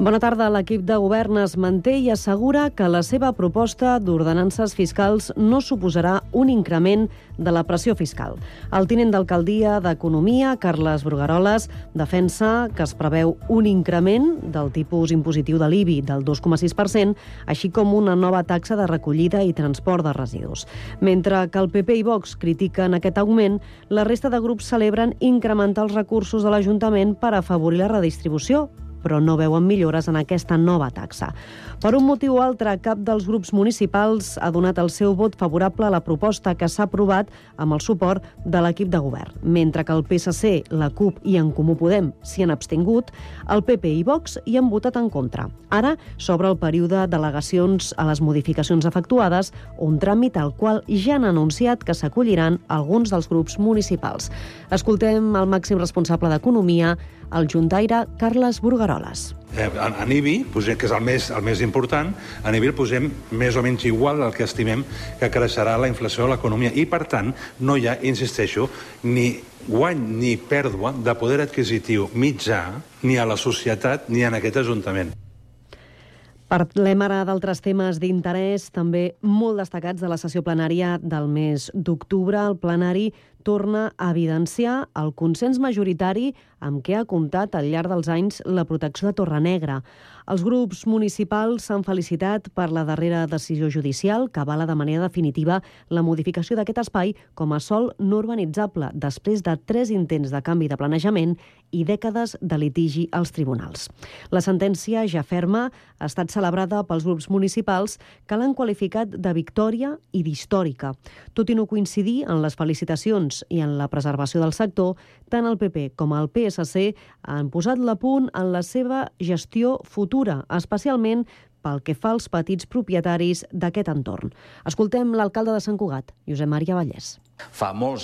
Bona tarda. L'equip de govern es manté i assegura que la seva proposta d'ordenances fiscals no suposarà un increment de la pressió fiscal. El tinent d'alcaldia d'Economia, Carles Brugaroles, defensa que es preveu un increment del tipus impositiu de l'IBI del 2,6%, així com una nova taxa de recollida i transport de residus. Mentre que el PP i Vox critiquen aquest augment, la resta de grups celebren incrementar els recursos de l'Ajuntament per afavorir la redistribució, però no veuen millores en aquesta nova taxa. Per un motiu o altre, cap dels grups municipals ha donat el seu vot favorable a la proposta que s'ha aprovat amb el suport de l'equip de govern. Mentre que el PSC, la CUP i En Comú Podem s'hi han abstingut, el PP i Vox hi han votat en contra. Ara s'obre el període d'al·legacions a les modificacions efectuades, un tràmit al qual ja han anunciat que s'acolliran alguns dels grups municipals. Escoltem el màxim responsable d'Economia, el juntaire Carles Brugaroles. En IBI, que és el més important, en IBI el posem més o menys igual al que estimem que creixerà la inflació de l'economia i, per tant, no hi ha, insisteixo, ni guany ni pèrdua de poder adquisitiu mitjà ni a la societat ni en aquest Ajuntament. Parlem ara d'altres temes d'interès, també molt destacats de la sessió plenària del mes d'octubre. El plenari torna a evidenciar el consens majoritari amb què ha comptat al llarg dels anys la protecció de Torrenegra. Els grups municipals s'han felicitat per la darrera decisió judicial que avala de manera definitiva la modificació d'aquest espai com a sòl no urbanitzable després de 3 intents de canvi de planejament i dècades de litigi als tribunals. La sentència, ja ferma, ha estat celebrada pels grups municipals que l'han qualificat de victòria i d'històrica. Tot i no coincidir en les felicitacions i en la preservació del sector, tant el PP com el PSC han posat l'apunt en la seva gestió futura, especialment pel que fa als petits propietaris d'aquest entorn. Escoltem l'alcalde de Sant Cugat, Josep Maria Vallès. Fa molts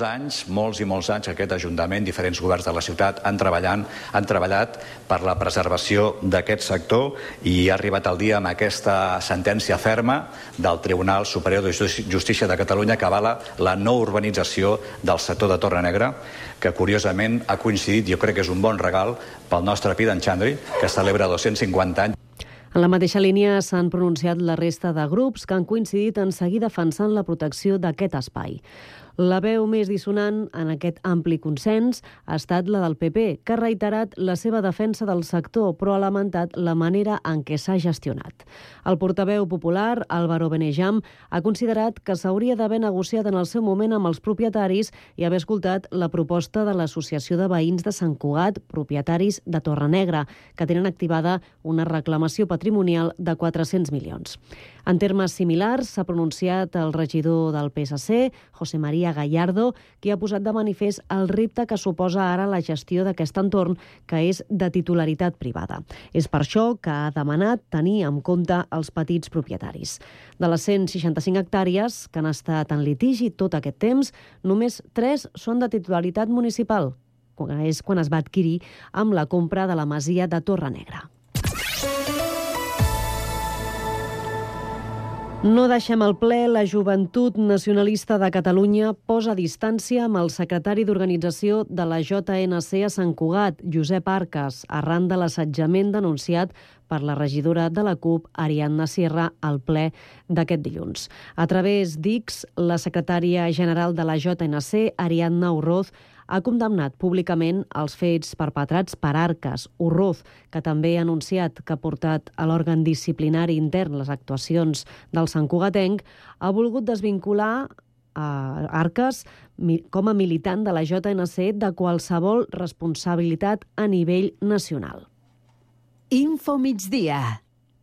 i molts anys, aquest Ajuntament, diferents governs de la ciutat han treballat per la preservació d'aquest sector i ha arribat el dia amb aquesta sentència ferma del Tribunal Superior de Justícia de Catalunya que avala la no urbanització del sector de Torrenegra, que curiosament ha coincidit, jo crec que és un bon regal pel nostre Pi d'en Xandri, que celebra 250 anys. En la mateixa línia s'han pronunciat la resta de grups que han coincidit en seguir defensant la protecció d'aquest espai. La veu més dissonant en aquest ampli consens ha estat la del PP, que ha reiterat la seva defensa del sector, però ha lamentat la manera en què s'ha gestionat. El portaveu popular, Álvaro Benejam, ha considerat que s'hauria d'haver negociat en el seu moment amb els propietaris i haver escoltat la proposta de l'Associació de Veïns de Sant Cugat, propietaris de Torrenegra, que tenen activada una reclamació patrimonial de 400 milions. En termes similars s'ha pronunciat el regidor del PSC, José María Gallardo, qui ha posat de manifest el repte que suposa ara la gestió d'aquest entorn, que és de titularitat privada. És per això que ha demanat tenir en compte els petits propietaris. De les 165 hectàrees que han estat en litigi tot aquest temps, només 3 són de titularitat municipal. És quan es va adquirir amb la compra de la masia de Torrenegra. No deixem al ple. La Joventut Nacionalista de Catalunya posa distància amb el secretari d'organització de la JNC a Sant Cugat, Josep Arcas, arran de l'assetjament denunciat per la regidora de la CUP, Ariadna Sierra, al ple d'aquest dilluns. A través d'X, la secretària general de la JNC, Ariadna Urroz, ha condemnat públicament els fets perpetrats per Arcas. Urroz, que també ha anunciat que ha portat a l'òrgan disciplinari intern les actuacions del santcugatenc, ha volgut desvincular a Arcas com a militant de la JNC de qualsevol responsabilitat a nivell nacional. Info Migdia.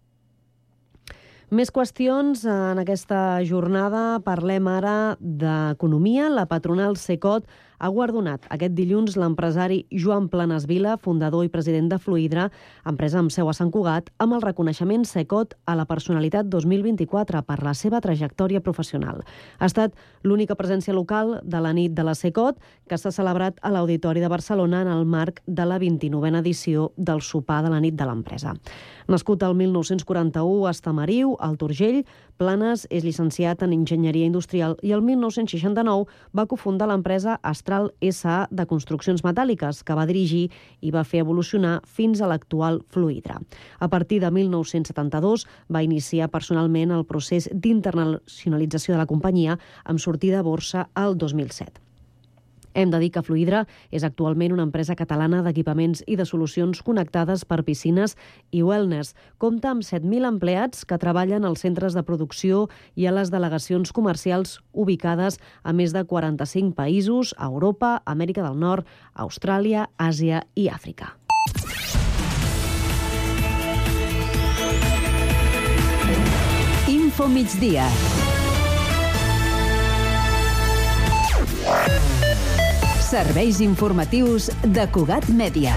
Més qüestions en aquesta jornada. Parlem ara d'economia. La patronal Cecot ha guardonat aquest dilluns l'empresari Joan Planas Vila, fundador i president de Fluidra, empresa amb seu a Sant Cugat, amb el reconeixement Cecot a la personalitat 2024 per la seva trajectòria professional. Ha estat l'única presència local de la nit de la Cecot, que s'ha celebrat a l'Auditori de Barcelona en el marc de la 29a edició del sopar de la nit de l'empresa. Nascut el 1941 a Estamariu, al Turgell, Planas és llicenciat en Enginyeria Industrial i el 1969 va cofundar l'empresa Astra Mestral S.A. de Construccions Metàl·liques, que va dirigir i va fer evolucionar fins a l'actual Fluidra. A partir de 1972 va iniciar personalment el procés d'internacionalització de la companyia amb sortida a borsa el 2007. Hem de dir que Fluidra és actualment una empresa catalana d'equipaments i de solucions connectades per piscines i wellness. Compta amb 7.000 empleats que treballen als centres de producció i a les delegacions comercials ubicades a més de 45 països a Europa, Amèrica del Nord, Austràlia, Àsia i Àfrica. Info migdia. Serveis informatius de Cugat Mèdia.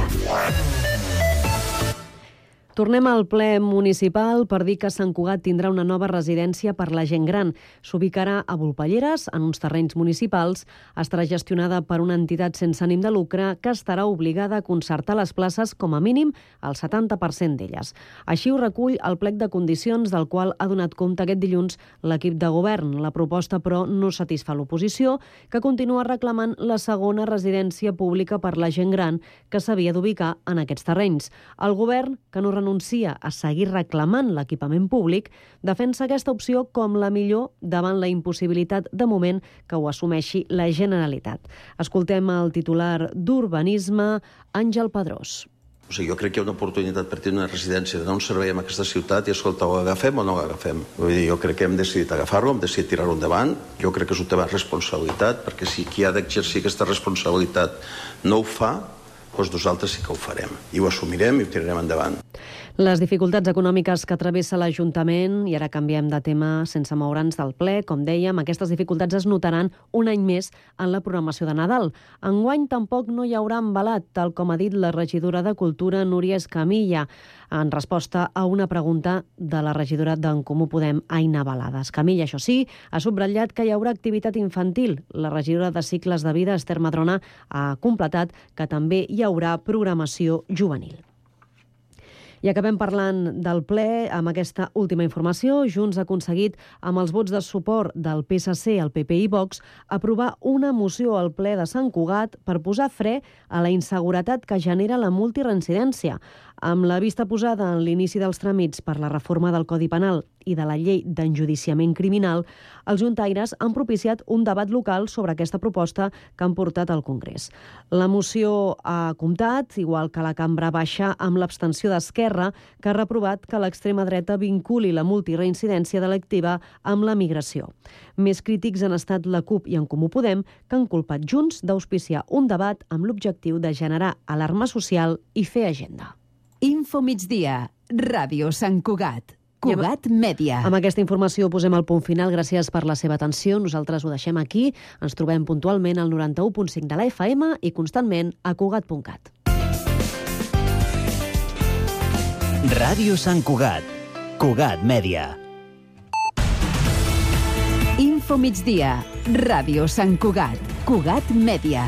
Tornem al ple municipal per dir que Sant Cugat tindrà una nova residència per la gent gran. S'ubicarà a Volpelleres, en uns terrenys municipals. Estarà gestionada per una entitat sense ànim de lucre que estarà obligada a concertar les places com a mínim el 70% d'elles. Així ho recull el plec de condicions del qual ha donat compte aquest dilluns l'equip de govern. La proposta, però, no satisfà l'oposició, que continua reclamant la segona residència pública per la gent gran que s'havia d'ubicar en aquests terrenys. El govern, que no renuncia a seguir reclamant l'equipament públic, defensa aquesta opció com la millor davant la impossibilitat de moment que ho assumeixi la Generalitat. Escoltem el titular d'Urbanisme, Àngel Pedrós. Jo crec que hi ha una oportunitat per tenir una residència, donar un servei en aquesta ciutat i, escolta, ho agafem o no ho agafem? Vull dir, jo crec que hem decidit agafar-lo, hem decidit tirar-ho endavant. Jo crec que és un tema de responsabilitat, perquè si qui ha d'exercir aquesta responsabilitat no ho fa, doncs nosaltres sí que ho farem. I ho assumirem i ho tirarem endavant. Les dificultats econòmiques que travessa l'Ajuntament, i ara canviem de tema sense moure'ns del ple, com dèiem, aquestes dificultats es notaran un any més en la programació de Nadal. Enguany tampoc no hi haurà embalat, tal com ha dit la regidora de Cultura, Núria Escamilla, en resposta a una pregunta de la regidora d'en Comú Podem, Aina Balada. Escamilla, això sí, ha subratllat que hi haurà activitat infantil. La regidora de Cicles de Vida, Esther Madrona, ha completat que també hi haurà programació juvenil. I acabem parlant del ple amb aquesta última informació. Junts ha aconseguit, amb els vots de suport del PSC, el PP i Vox, aprovar una moció al ple de Sant Cugat per posar fre a la inseguretat que genera la multireincidència. Amb la vista posada en l'inici dels tràmits per la reforma del Codi Penal i de la llei d'enjudiciament criminal, els juntaires han propiciat un debat local sobre aquesta proposta que han portat al Congrés. La moció ha comptat, igual que la cambra baixa, amb l'abstenció d'Esquerra, que ha reprovat que l'extrema dreta vinculi la multireincidència delictiva amb la migració. Més crítics han estat la CUP i en Comú Podem, que han culpat Junts d'auspiciar un debat amb l'objectiu de generar alarma social i fer agenda. Info migdia. Ràdio Sant Cugat. Cugat Mèdia. Amb aquesta informació posem el punt final. Gràcies per la seva atenció. Nosaltres ho deixem aquí. Ens trobem puntualment al 91.5 de la FM i constantment a Cugat.cat. Ràdio Sant Cugat. Cugat Mèdia. Info migdia. Ràdio Sant Cugat. Cugat Mèdia.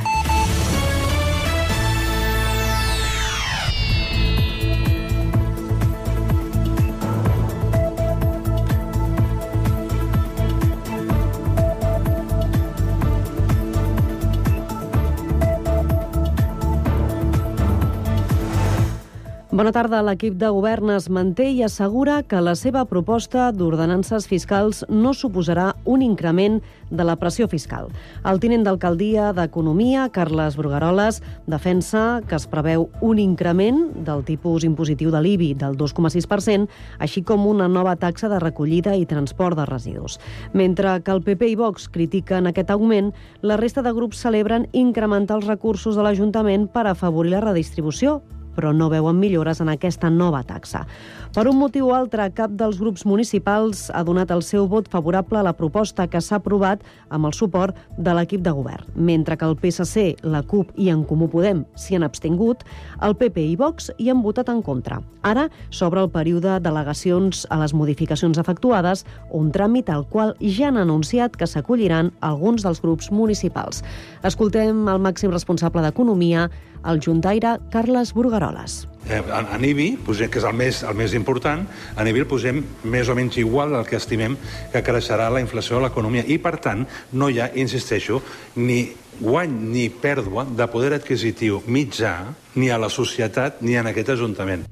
Bona tarda. L'equip de govern es manté i assegura que la seva proposta d'ordenances fiscals no suposarà un increment de la pressió fiscal. El tinent d'alcaldia d'Economia, Carles Brugueroles, defensa que es preveu un increment del tipus impositiu de l'IBI del 2,6%, així com una nova taxa de recollida i transport de residus. Mentre que el PP i Vox critiquen aquest augment, la resta de grups celebren incrementar els recursos de l'Ajuntament per afavorir la redistribució, però no veuen millores en aquesta nova taxa. Per un motiu o altre, cap dels grups municipals ha donat el seu vot favorable a la proposta que s'ha aprovat amb el suport de l'equip de govern. Mentre que el PSC, la CUP i en Comú Podem s'hi han abstingut, el PP i Vox hi han votat en contra. Ara s'obre el període d'al·legacions a les modificacions efectuades, un tràmit al qual ja han anunciat que s'acolliran alguns dels grups municipals. Escoltem el màxim responsable d'Economia, el juntaire Carles Burgaroles. En IBI, que és el més important, en IBI el posem més o menys igual al que estimem que creixerà la inflació a l'economia. I, per tant, no hi ha, insisteixo, ni guany ni pèrdua de poder adquisitiu mitjà ni a la societat ni en aquest Ajuntament.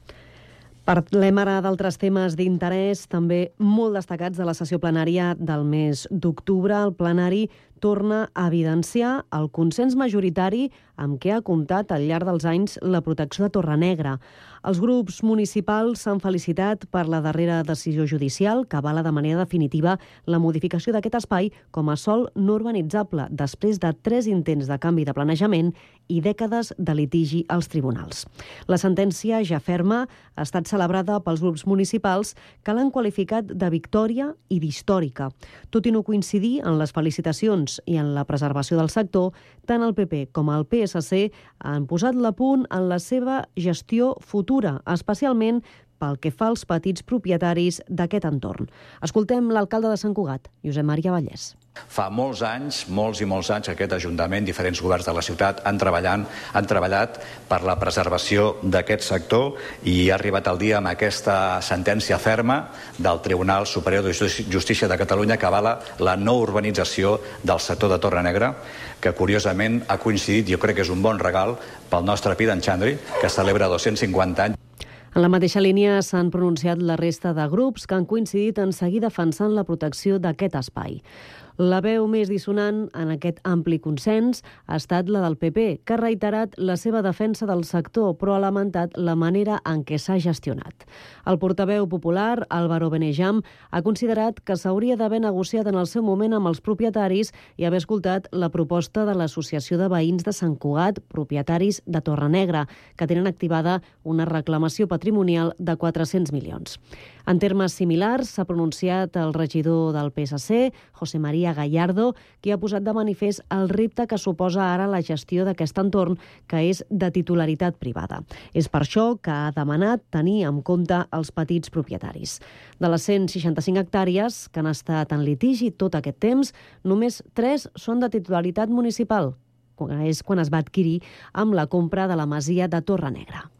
Parlem ara d'altres temes d'interès, també molt destacats de la sessió plenària del mes d'octubre. El plenari torna a evidenciar el consens majoritari amb què ha comptat al llarg dels anys la protecció de Torrenegra. Els grups municipals s'han felicitat per la darrera decisió judicial que avala de manera definitiva la modificació d'aquest espai com a sòl no urbanitzable després de 3 intents de canvi de planejament i dècades de litigi als tribunals. La sentència ja ferma ha estat celebrada pels grups municipals que l'han qualificat de victòria i d'històrica. Tot i no coincidir en les felicitacions i en la preservació del sector, tant el PP com el PSC han posat l'apunt en la seva gestió futura, especialment pel que fa als petits propietaris d'aquest entorn. Escoltem l'alcalde de Sant Cugat, Josep Maria Vallès. Fa molts i molts anys, aquest Ajuntament, diferents governs de la ciutat han treballat per la preservació d'aquest sector i ha arribat el dia amb aquesta sentència ferma del Tribunal Superior de Justícia de Catalunya que avala la no urbanització del sector de Torrenegra, que curiosament ha coincidit, jo crec que és un bon regal pel nostre Pi d'en Xandri, que celebra 250 anys. En la mateixa línia s'han pronunciat la resta de grups que han coincidit en seguir defensant la protecció d'aquest espai. La veu més dissonant en aquest ampli consens ha estat la del PP, que ha reiterat la seva defensa del sector, però ha lamentat la manera en què s'ha gestionat. El portaveu popular, Álvaro Benejam, ha considerat que s'hauria d'haver negociat en el seu moment amb els propietaris i haver escoltat la proposta de l'Associació de Veïns de Sant Cugat, propietaris de Torrenegra, que tenen activada una reclamació patrimonial de 400 milions. En termes similars, s'ha pronunciat el regidor del PSC, José María Gallardo, qui ha posat de manifest el repte que suposa ara la gestió d'aquest entorn, que és de titularitat privada. És per això que ha demanat tenir en compte els petits propietaris. De les 165 hectàrees que han estat en litigi tot aquest temps, només 3 són de titularitat municipal. És quan es va adquirir amb la compra de la masia de Torrenegra.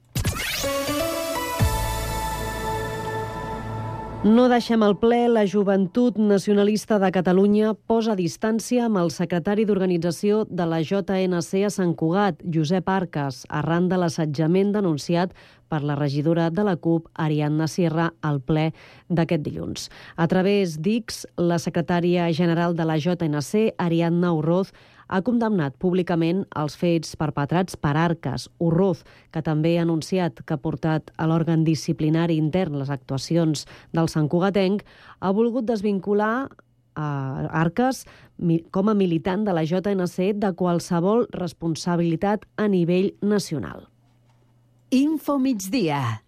No deixem al ple. La Joventut Nacionalista de Catalunya posa distància amb el secretari d'organització de la JNC a Sant Cugat, Josep Arcas, arran de l'assetjament denunciat per la regidora de la CUP, Ariadna Sierra, al ple d'aquest dilluns. A través d'X, la secretària general de la JNC, Ariadna Urroz, ha condemnat públicament els fets perpetrats per Arcas. Urroz, que també ha anunciat que ha portat a l'òrgan disciplinari intern les actuacions del santcugatenc, ha volgut desvincular Arcas com a militant de la JNC de qualsevol responsabilitat a nivell nacional. Info Migdia.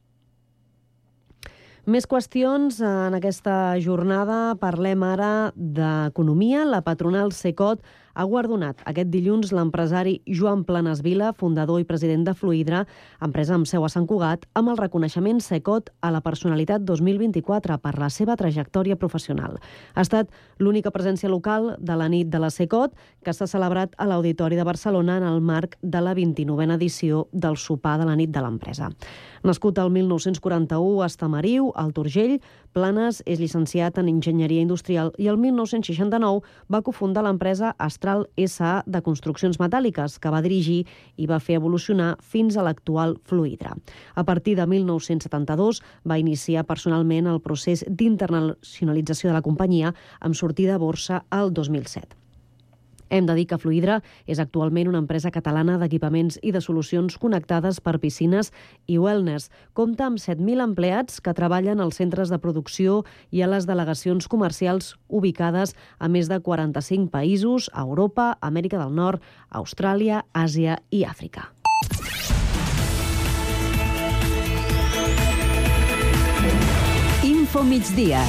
Més qüestions en aquesta jornada. Parlem ara d'economia. La patronal Cecot ha guardonat aquest dilluns l'empresari Joan Planas Vila, fundador i president de Fluidra, empresa amb seu a Sant Cugat, amb el reconeixement Cecot a la personalitat 2024 per la seva trajectòria professional. Ha estat l'única presència local de la nit de la Cecot, que s'ha celebrat a l'Auditori de Barcelona en el marc de la 29a edició del sopar de la nit de l'empresa. Nascut el 1941 a Estamariu, al Turgell, Planas és llicenciat en Enginyeria Industrial i el 1969 va cofundar l'empresa Astral S.A. de Construccions Metàl·liques, que va dirigir i va fer evolucionar fins a l'actual Fluidra. A partir de 1972 va iniciar personalment el procés d'internacionalització de la companyia amb sortida a borsa el 2007. Hem de dir que Fluidra és actualment una empresa catalana d'equipaments i de solucions connectades per piscines i wellness. Compta amb 7.000 empleats que treballen als centres de producció i a les delegacions comercials ubicades a més de 45 països, a Europa, Amèrica del Nord, Austràlia, Àsia i Àfrica. Info Migdia.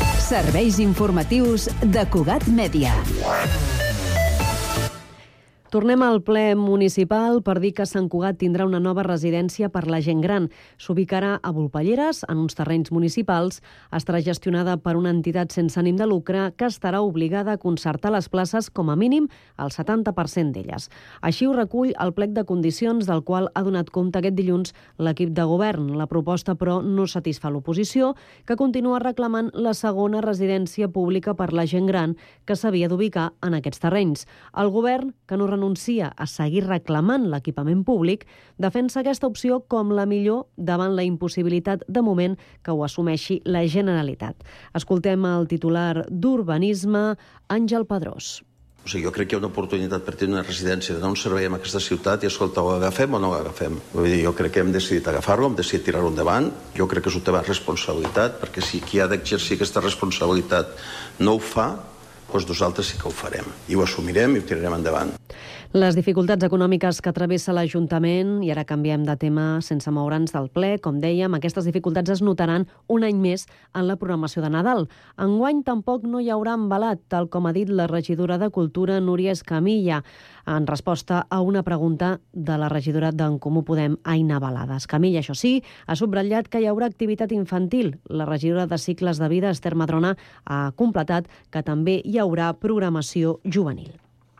Serveis informatius de Cugat Mèdia. Tornem al ple municipal per dir que Sant Cugat tindrà una nova residència per la gent gran. S'ubicarà a Volpelleres, en uns terrenys municipals. Estarà gestionada per una entitat sense ànim de lucre que estarà obligada a concertar les places com a mínim el 70% d'elles. Així ho recull el plec de condicions del qual ha donat compte aquest dilluns l'equip de govern. La proposta, però, no satisfà l'oposició, que continua reclamant la segona residència pública per la gent gran que s'havia d'ubicar en aquests terrenys. El govern, que no renuncia a seguir reclamant l'equipament públic, defensa aquesta opció com la millor davant la impossibilitat de moment que ho assumeixi la Generalitat. Escoltem el titular d'Urbanisme, Àngel Pedrós. Jo crec que hi ha una oportunitat per tenir una residència, de donar un servei en aquesta ciutat i, escolta, ho agafem o no ho agafem? Jo crec que hem decidit agafar-lo, hem decidit tirar-ho endavant. Jo crec que és un tema de responsabilitat, perquè si qui ha d'exercir aquesta responsabilitat no ho fa, doncs nosaltres sí que ho farem. I ho assumirem i ho tirarem endavant. Les dificultats econòmiques que travessa l'Ajuntament, i ara canviem de tema sense moure'ns del ple, com dèiem, aquestes dificultats es notaran un any més en la programació de Nadal. Enguany tampoc no hi haurà embalat, tal com ha dit la regidora de Cultura, Núria Escamilla, en resposta a una pregunta de la regidora d'en Comú Podem, Aina Balada. Escamilla, això sí, ha subratllat que hi haurà activitat infantil. La regidora de Cicles de Vida, Esther Madrona, ha completat que també hi haurà programació juvenil.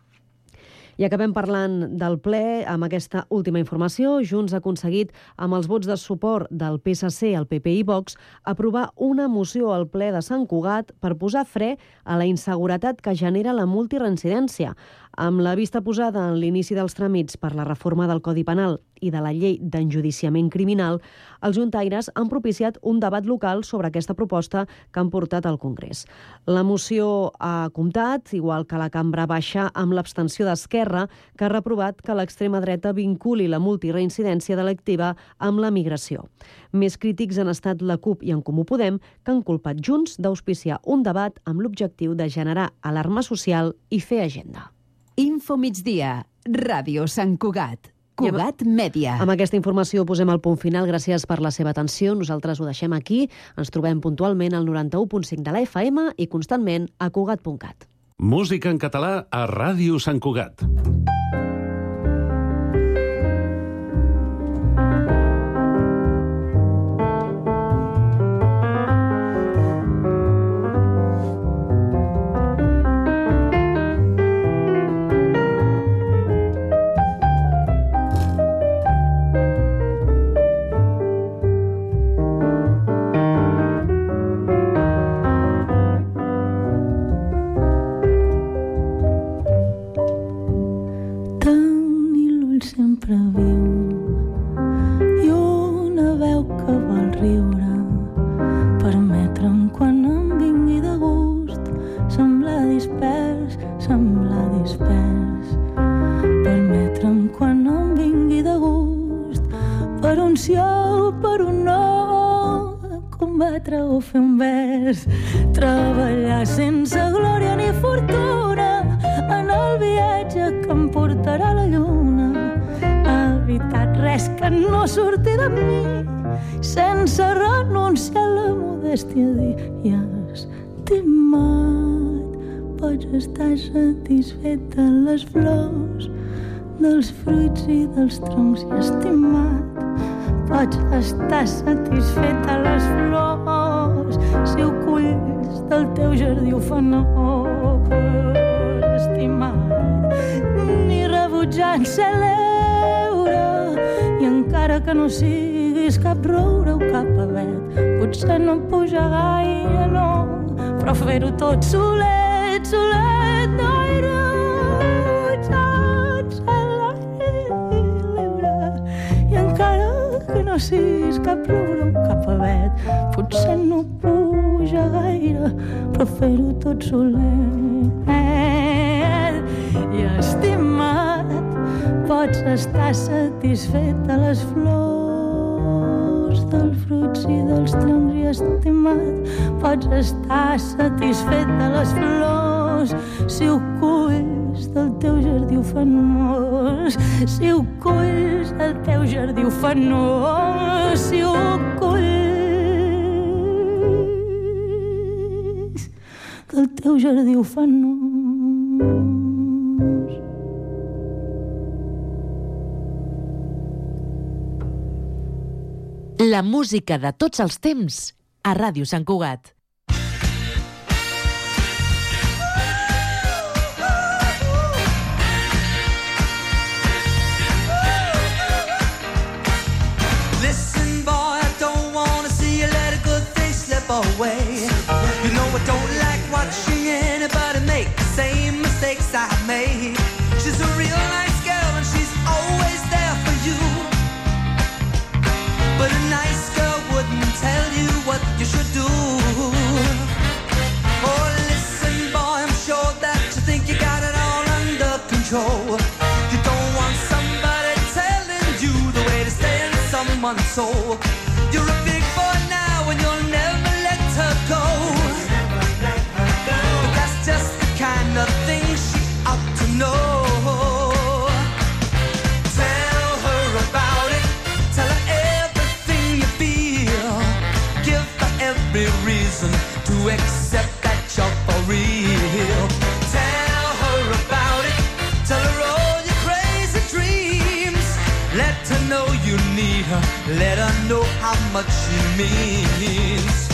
I acabem parlant del ple amb aquesta última informació. Junts ha aconseguit, amb els vots de suport del PSC, el PP i Vox, aprovar una moció al ple de Sant Cugat per posar fre a la inseguretat que genera la multireincidència. Amb la vista posada en l'inici dels tràmits per la reforma del Codi Penal i de la llei d'enjudiciament criminal, els juntaires han propiciat un debat local sobre aquesta proposta que han portat al Congrés. La moció ha comptat, igual que la Cambra Baixa, amb l'abstenció d'Esquerra, que ha reprovat que l'extrema dreta vinculi la multireincidència delictiva amb la migració. Més crítics han estat la CUP i en Comú Podem, que han culpat Junts d'auspiciar un debat amb l'objectiu de generar alarma social i fer agenda. Info Migdia, Ràdio Sant Cugat. Cugat Mèdia. Amb aquesta informació posem el punt final. Gràcies per la seva atenció. Nosaltres ho deixem aquí. Ens trobem puntualment al 91.5 de la FM i constantment a Cugat.cat. Música en català a Ràdio Sant Cugat. Treballar sense glòria ni fortuna en el viatge que em portarà a la lluna. Evitar res que no surti de mi, sense renunciar a la modèstia, dir i estimat. Pots estar satisfet de les flors, dels fruits i dels troncs, i estimat. Pots estar satisfet de les flors si ho culls del teu jardí ufanós, estimat. Ni rebutjant ser l'eure, i encara que no siguis cap roure o cap avet, potser no puja gaire, no, però fer-ho tot solet, solet, no hi rebutjant ser l'eure, i encara que no siguis cap roure o cap avet, potser no puja gaire, però fer-ho tot solet. I estimat, pots estar satisfet de les flors, dels fruits i dels troncs, i estimat, pots estar satisfet de les flors si ho culls del teu jardí ufanós, si ho culls del teu jardí ufanós, si ho culls del teu jardí ufanós. La música de tots els temps a Ràdio Sant Cugat. Listen, boy, I don't wanna see you let a good thing slip away. You know I don't like watching anybody make the same mistakes I made. She's a real nice girl and she's always there for you. But a nice girl wouldn't tell you what you should do. Oh, listen, boy, I'm sure that you think you got it all under control. You don't want somebody telling you the way to stay in someone's soul. You're a big boy now and you'll never let her go. But that's just the kind of thing she ought to know. Tell her about it. Tell her everything you feel. Give her every reason to accept that you're for real. Tell her about it. Tell her all your crazy dreams. Let her know you need her. Let her know how much she means.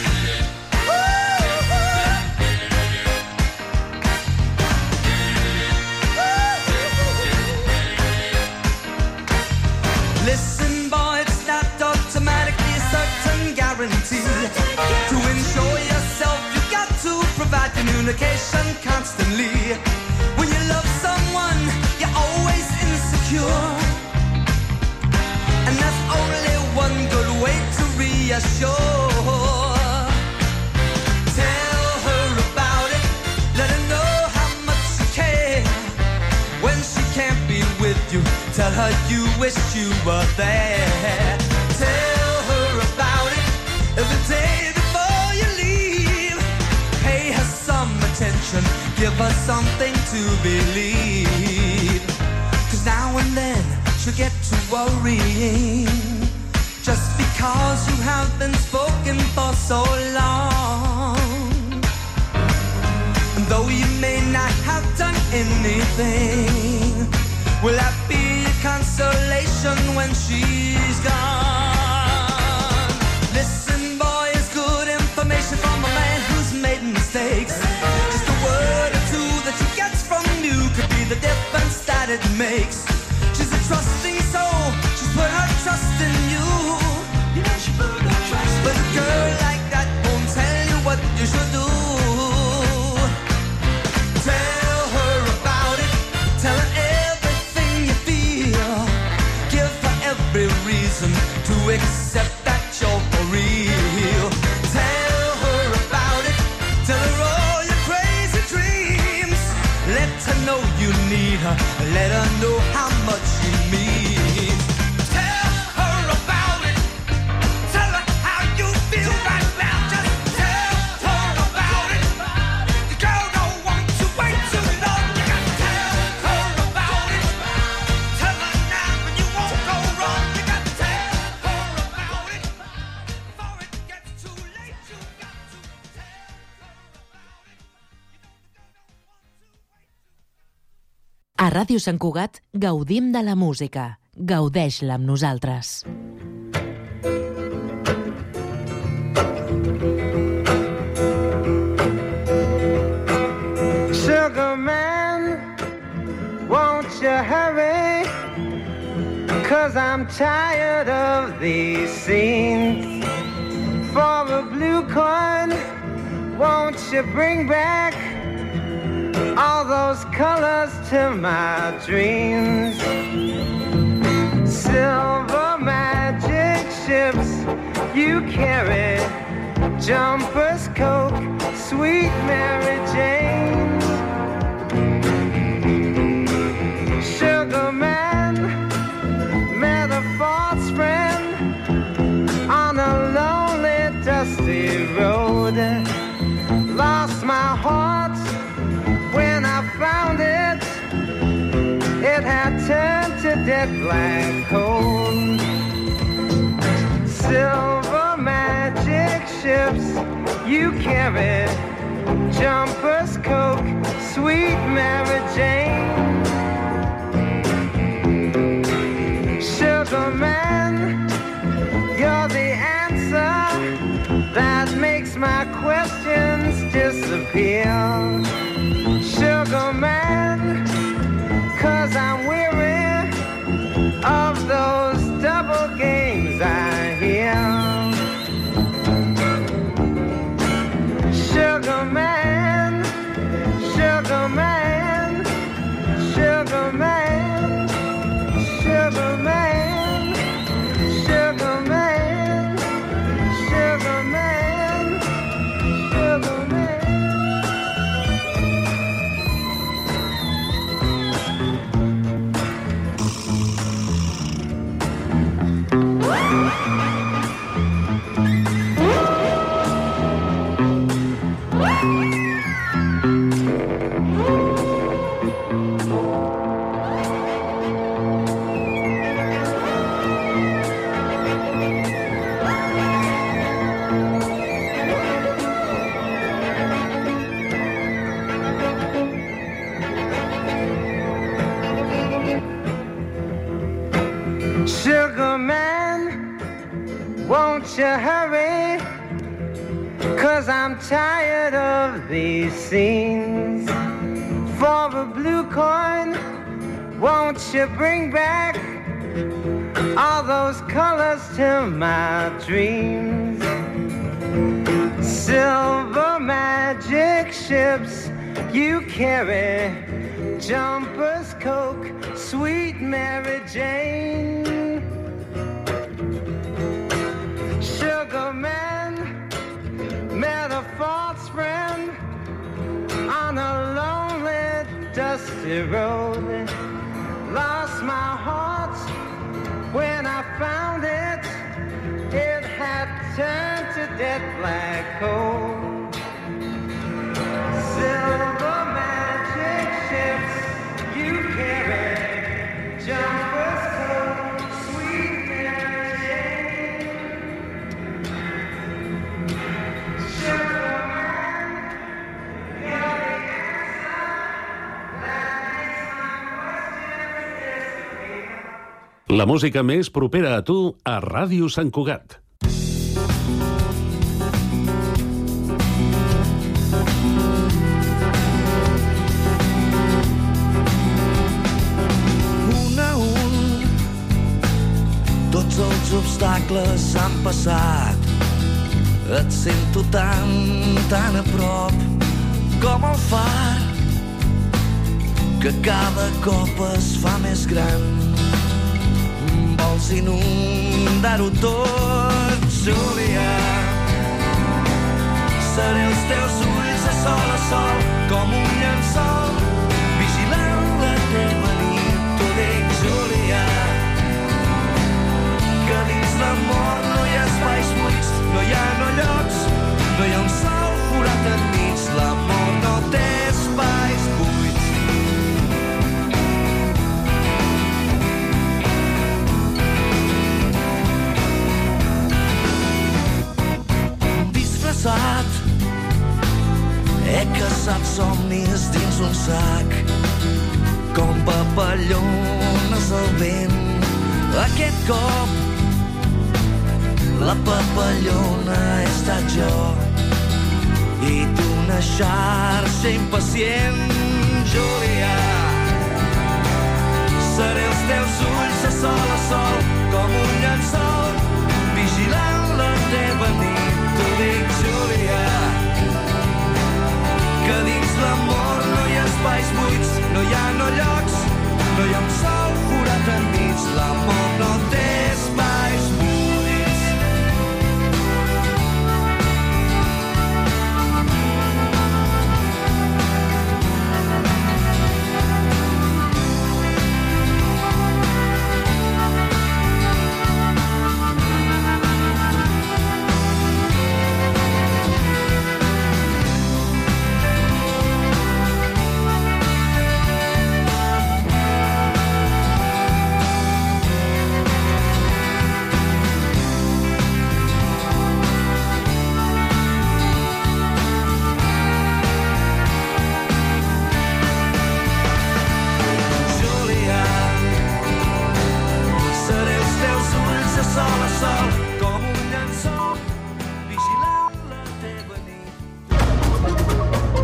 Listen, boy, it's not automatically a certain guarantee. To ensure yourself, you've got to provide communication constantly. When you love someone, you're always insecure. And there's only one good way to reassure. Tell her about it. Let her know how much you care. When she can't be with you, tell her you wish you were there. Tell her about it every day before you leave. Pay her some attention, give her something to believe. 'Cause now and then she'll get to worrying, just because you have been spoken for so long. And though you may not have done anything, will that be a consolation when she's gone? Listen, boy, it's good information from a man who's made mistakes. Just a word or two that she gets from you could be the difference that it makes. She's a trusting soul, she's put her trust in you. You know she put her trust in you. But a girl like that won't tell you what you should do. Tell her about it, tell her everything you feel. Give her every reason to accept that you're for real. Tell her about it, tell her all your crazy dreams. Let her know you need her, let her know how much she means. Tell her about it, tell her how you feel right now. Just tell her about it. The girl don't want to wait too long. You gotta tell her about it. Tell her now and you won't go wrong. You gotta tell her about it. Before it gets too late, you got to tell her about it. A Ràdio Sant Cugat gaudim de la música. Gaudeix-la amb nosaltres. Sugar man, won't you hurry? 'Cause I'm tired of these scenes. For a blue coin, won't you bring back all those colors to my dreams? Silver magic ships you carry, jumpers, Coke, sweet Mary Jane. Sugar man, met a false friend on a lonely, dusty road. Lost my heart when I found it. It had turned to dead black coal. Silver magic ships you carry, jumpers, Coke, sweet Mary Jane. Sugar man, you're appeal. Sugar man, 'cause I'm weary of those double games I hear. Sugar man, sugar man, sugar man, sugar man, sugar man, sugar man, sugar man. Sugar man, won't you hurry? 'Cause I'm tired of these scenes. For a blue coin, won't you bring back all those colors to my dreams? Silver magic ships you carry, jumpers, Coke, sweet Mary Jane. Sugar man, met a false friend on a lonely, dusty road. Lost my heart when I found it. It had turned to dead black coal. Silver magic ships you carry, jumpers, Coke, sweet Mary Jane. Sugar man, you're the answer that makes my questions disappear. La música més propera a tu a Ràdio Sant Cugat. Tots els obstacles s'han passat. Et sento tan, tan a prop com el far que cada cop es fa més gran. Vols inundar-ho tot, Júlia. Seré els teus ulls de sol a sol com un llençol vigilant la teva nit. T'ho dic, Júlia, que dins l'amor no hi ha espais buits, no hi ha no llocs, no hi ha un sol forat enmig. L'amor no té espais buits. Disfressat, he caçat somnis dins un sac, com papallones al vent. Aquest cop la papallona he estat jo i tu una xarxa impacient, Júlia.